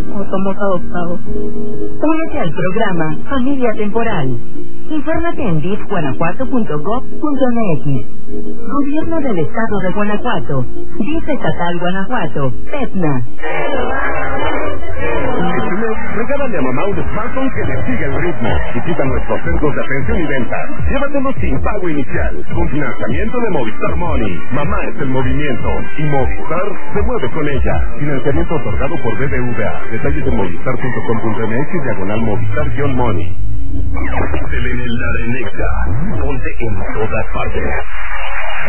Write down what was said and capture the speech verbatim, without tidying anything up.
o somos adoptados. Únete al programa Familia Temporal. Infórmate en d i f guanajuato punto gov punto m x. Gobierno del Estado de Guanajuato. D I F Estatal Guanajuato. PETNA. Este mes, regálale a mamá un smartphone que le siga el ritmo. Visita nuestros centros de atención y venta. Llévatelo sin pago inicial, con financiamiento de Movistar Money. Mamá es el movimiento y Movistar se mueve con ella. Financiamiento otorgado por B B V A. Detalles en movistar punto com punto m x diagonal Movistar-Money. Telenexa, ponte en todas partes.